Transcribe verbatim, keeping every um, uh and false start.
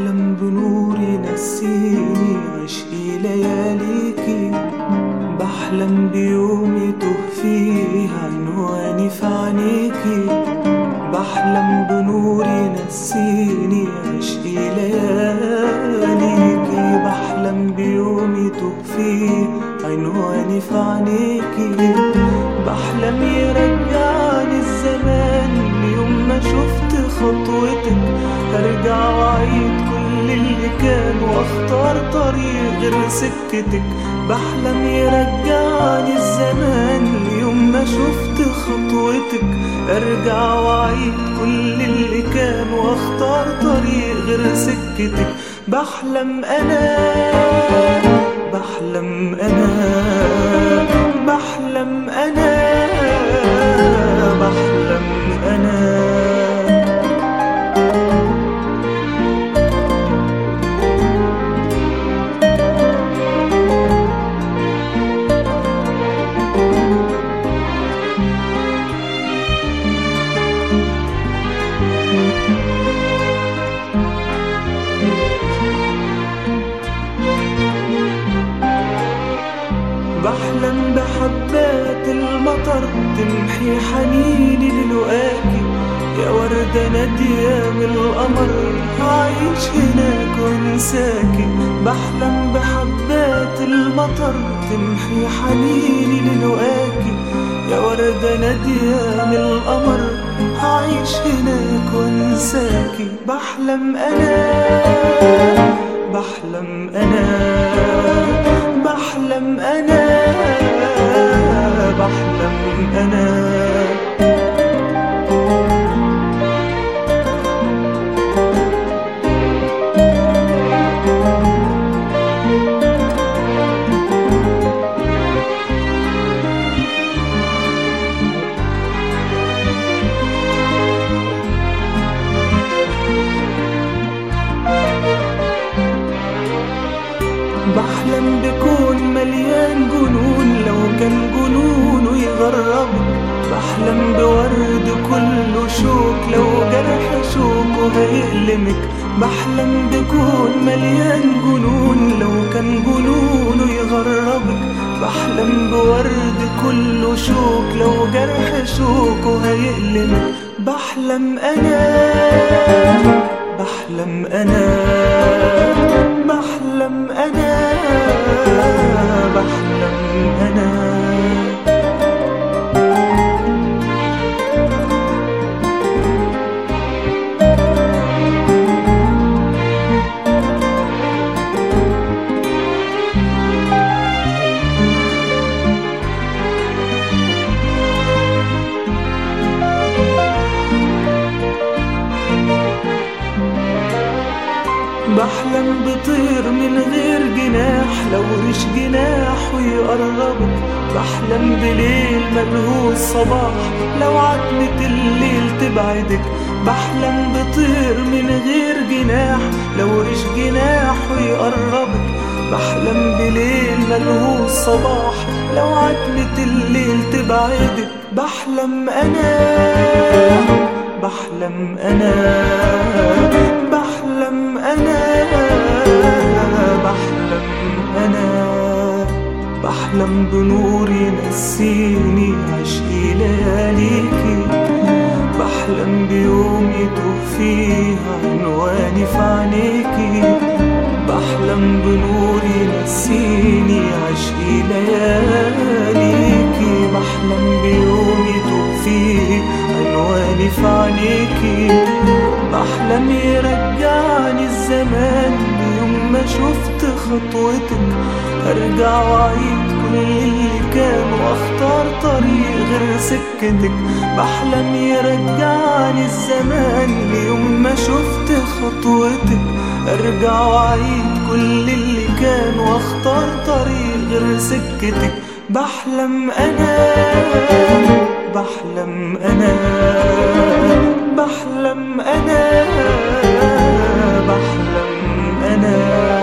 بحلم بنور ينسيني عشقي لياليكي، بحلم بيوم يتوه فيه عنواني في عينيكي، بحلم بنور ينسيني عشقي لياليكي، بحلم بيوم يتوه فيه عنواني في عينيكي، بحلم يرجعني الزمان ليوم ما شفت خطوتك، ارجع واعيد كل اللي كان واختار طريق غير سكتك، بحلم يرجعني الزمان ليوم ما شفت خطوتك، ارجع واعيد كل اللي كان واختار طريق غير سكتك، بحلم انا بحلم انا بحلم انا بحلم انا بحلم بحبات المطر تمحي حنيني للقاكي، يا وردة نادية من القمر هعيش هناك وانساكي، بحلم بحبات المطر تمحي حنيني للقاكي، يا وردة نادية من القمر هعيش هناك وانساكي، بحلم انا بحلم انا بحلم انا بحلم انا بحلم بكون مليان جنون لو كان جنونه يغربك، بحلم بورد كله شوك لو جرح شوكه هيألمك، بحلم بكون مليان جنون لو كان جنونه يغربك، بحلم بورد كله شوك لو جرح شوكه هيألمك، بحلم انا بحلم انا بحلم انا بحلم انا بحلم بطير من غير جناح لو ريش جناح ويقربك، بحلم بليل ملهوش صباح لو عتمة الليل تبعدك، بحلم بطير من غير جناح لو ريش جناح ويقربك، بحلم بليل ملهوش صباح لو عتمة الليل تبعدك، بحلم انا بحلم انا بحلم انا بحلم انا بحلم بنور ينسيني عشقي لياليكي، بحلم بيوم يتوه فيه عنواني في عينيكي، بحلم بنور ينسيني عشقي لياليكي، بحلم بيوم يتوه فيه عنواني في عينيكي، بحلم يرجعني الزمان ليوم ما شفت خطوتك، ارجع واعيد كل اللي كان واختار طريق غير سكتك، بحلم يرجعني الزمان ليوم ما شفت خطوتك، ارجع واعيد كل اللي كان واختار طريق غير سكتك، بحلم انا بحلم انا بحلم انا بحلم انا